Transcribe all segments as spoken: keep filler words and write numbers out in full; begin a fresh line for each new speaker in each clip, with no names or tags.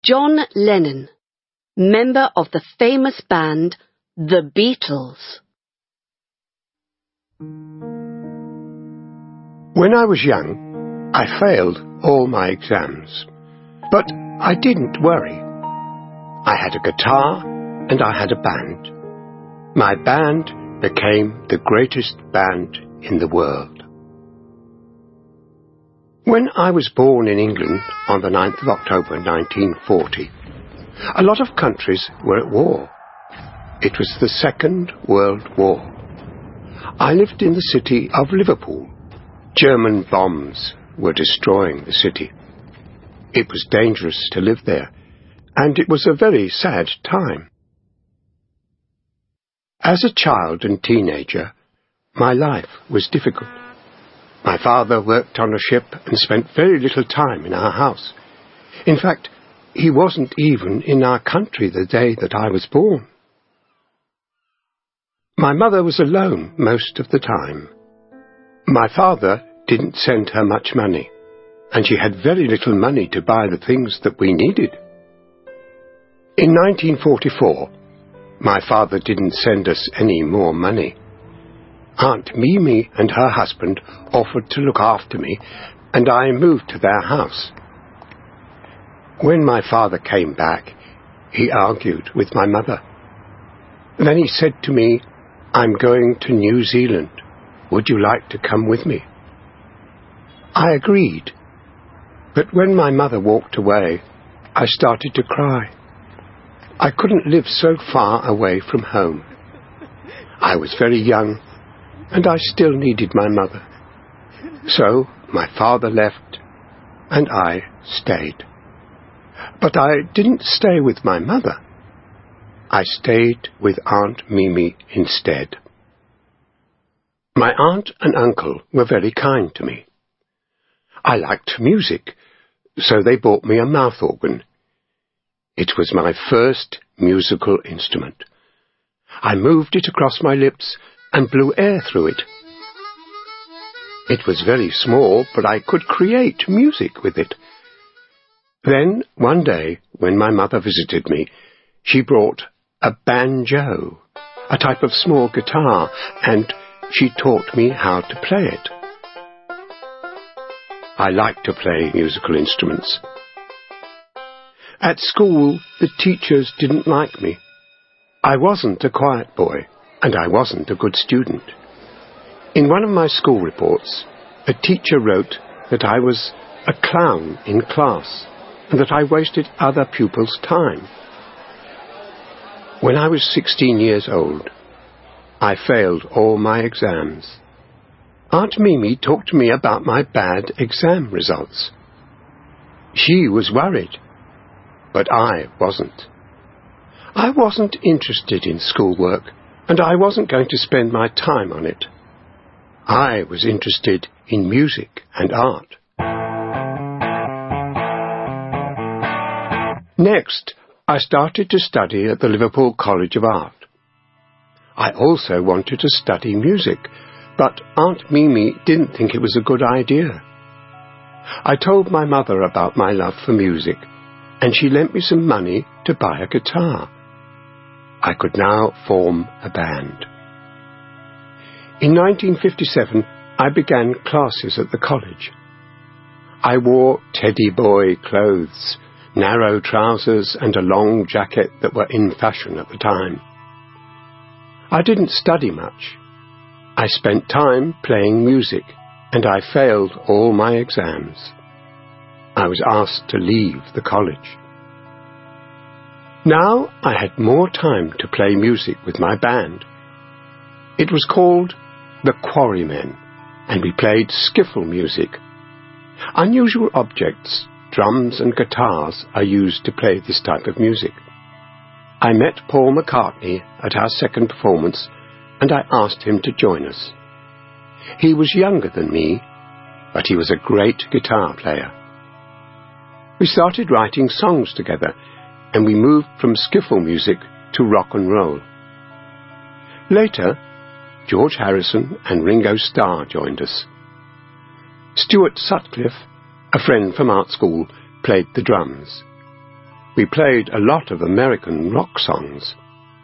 John Lennon, member of the famous band The Beatles.
When I was young, I failed all my exams, but I didn't worry. I had a guitar and I had a band. My band became the greatest band in the world. When I was born in England on the ninth of October nineteen forty, a lot of countries were at war. It was the Second World War. I lived in the city of Liverpool. German bombs were destroying the city. It was dangerous to live there, and it was a very sad time. As a child and teenager, my life was difficult. My father worked on a ship and spent very little time in our house. In fact, he wasn't even in our country the day that I was born. My mother was alone most of the time. My father didn't send her much money, and she had very little money to buy the things that we needed. In nineteen forty-four, my father didn't send us any more money. Aunt Mimi and her husband offered to look after me, and I moved to their house. When my father came back, he argued with my mother. Then he said to me, "I'm going to New Zealand. Would you like to come with me?" I agreed, but when my mother walked away, I started to cry. I couldn't live so far away from home. I was very young, and I still needed my mother. So my father left, and I stayed. But I didn't stay with my mother. I stayed with Aunt Mimi instead. My aunt and uncle were very kind to me. I liked music, so they bought me a mouth organ. It was my first musical instrument. I moved it across my lips and blew air through it. It was very small, but I could create music with it. Then, one day, when my mother visited me, she brought a banjo, a type of small guitar, and she taught me how to play it. I like to play musical instruments. At school, the teachers didn't like me. I wasn't a quiet boy, and I wasn't a good student. In one of my school reports, a teacher wrote that I was a clown in class and that I wasted other pupils' time. When I was sixteen years old, I failed all my exams. Aunt Mimi talked to me about my bad exam results. She was worried, but I wasn't. I wasn't interested in schoolwork, and I wasn't going to spend my time on it. I was interested in music and art. Next, I started to study at the Liverpool College of Art. I also wanted to study music, but Aunt Mimi didn't think it was a good idea. I told my mother about my love for music, and she lent me some money to buy a guitar. I could now form a band. In nineteen fifty-seven, I began classes at the college. I wore teddy boy clothes, narrow trousers, and a long jacket that were in fashion at the time. I didn't study much. I spent time playing music, and I failed all my exams. I was asked to leave the college. Now I had more time to play music with my band. It was called the Quarrymen, and we played skiffle music. Unusual objects, drums and guitars, are used to play this type of music. I met Paul McCartney at our second performance, and I asked him to join us. He was younger than me, but he was a great guitar player. We started writing songs together, and we moved from skiffle music to rock and roll. Later, George Harrison and Ringo Starr joined us. Stuart Sutcliffe, a friend from art school, played the drums. We played a lot of American rock songs.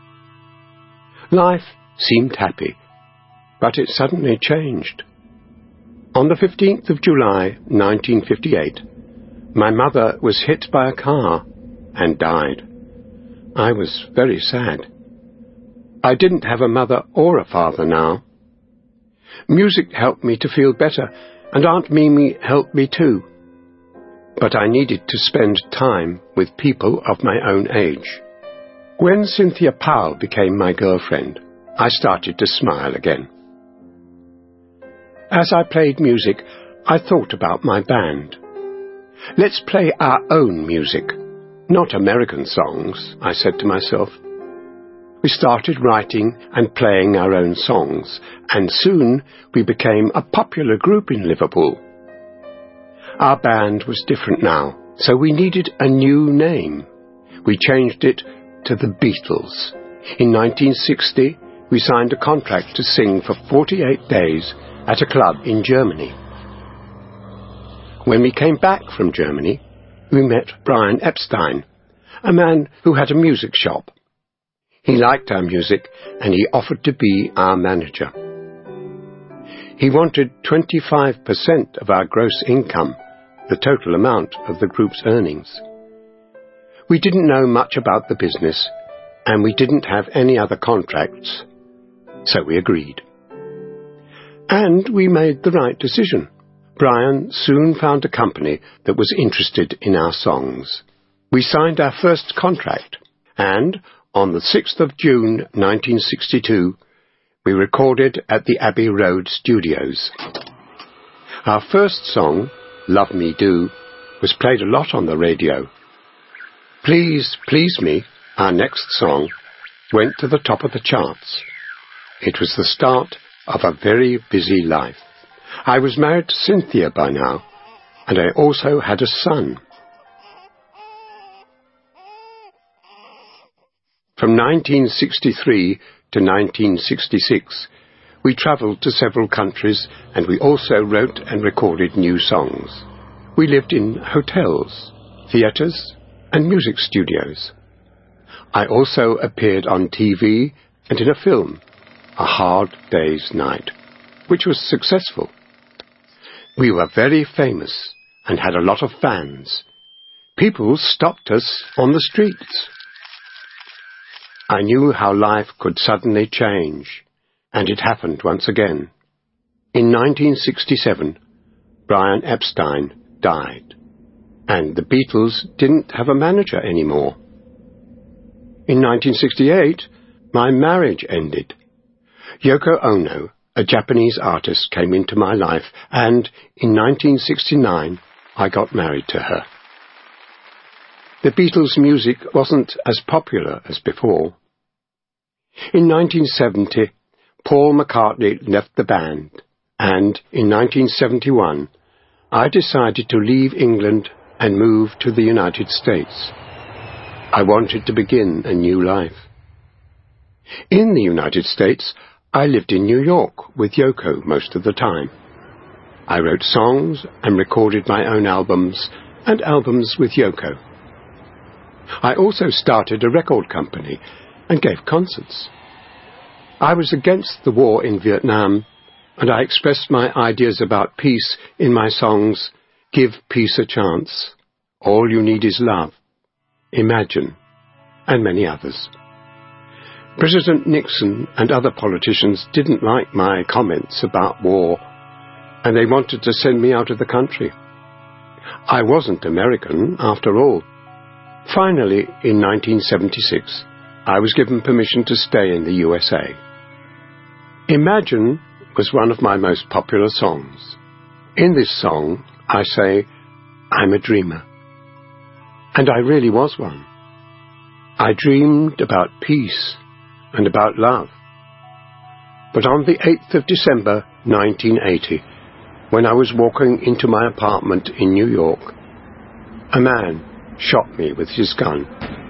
Life seemed happy, but it suddenly changed. On the fifteenth of July, nineteen fifty-eight, my mother was hit by a car and died. I was very sad. I didn't have a mother or a father now. Music helped me to feel better, and Aunt Mimi helped me too. But I needed to spend time with people of my own age. When Cynthia Powell became my girlfriend, I started to smile again. As I played music, I thought about my band. Let's play our own music, not American songs, I said to myself. We started writing and playing our own songs, and soon we became a popular group in Liverpool. Our band was different now, so we needed a new name. We changed it to the Beatles. In nineteen sixty, we signed a contract to sing for forty-eight days at a club in Germany. When we came back from Germany, we met Brian Epstein, a man who had a music shop. He liked our music, and he offered to be our manager. He wanted twenty-five percent of our gross income, the total amount of the group's earnings. We didn't know much about the business, and we didn't have any other contracts, so we agreed. And we made the right decision. Brian soon found a company that was interested in our songs. We signed our first contract, and on the sixth of June nineteen sixty-two, we recorded at the Abbey Road Studios. Our first song, Love Me Do, was played a lot on the radio. Please, Please Me, our next song, went to the top of the charts. It was the start of a very busy life. I was married to Cynthia by now, and I also had a son. From nineteen sixty-three to nineteen sixty-six, we travelled to several countries, and we also wrote and recorded new songs. We lived in hotels, theatres, and music studios. I also appeared on T V and in a film, A Hard Day's Night, which was successful. We were very famous and had a lot of fans. People stopped us on the streets. I knew how life could suddenly change, and it happened once again. In nineteen sixty-seven, Brian Epstein died, and the Beatles didn't have a manager anymore. In nineteen sixty-eight, my marriage ended. Yoko Ono, a Japanese artist, came into my life, and in nineteen sixty-nine, I got married to her. The Beatles' music wasn't as popular as before. In nineteen seventy, Paul McCartney left the band, and in nineteen seventy-one, I decided to leave England and move to the United States. I wanted to begin a new life. In the United States, I lived in New York with Yoko most of the time. I wrote songs and recorded my own albums and albums with Yoko. I also started a record company and gave concerts. I was against the war in Vietnam, and I expressed my ideas about peace in my songs Give Peace a Chance, All You Need Is Love, Imagine, and many others. President Nixon and other politicians didn't like my comments about war, and they wanted to send me out of the country. I wasn't American, after all. Finally, in nineteen seventy-six, I was given permission to stay in the U S A. Imagine was one of my most popular songs. In this song, I say, I'm a dreamer. And I really was one. I dreamed about peace and about love. But on the eighth of December, nineteen eighty, when I was walking into my apartment in New York, a man shot me with his gun.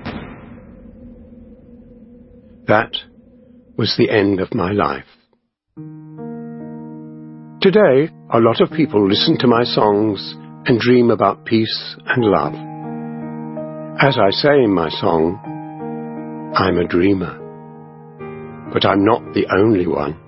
That was the end of my life. Today, a lot of people listen to my songs and dream about peace and love. As I say in my song, I'm a dreamer, but I'm not the only one.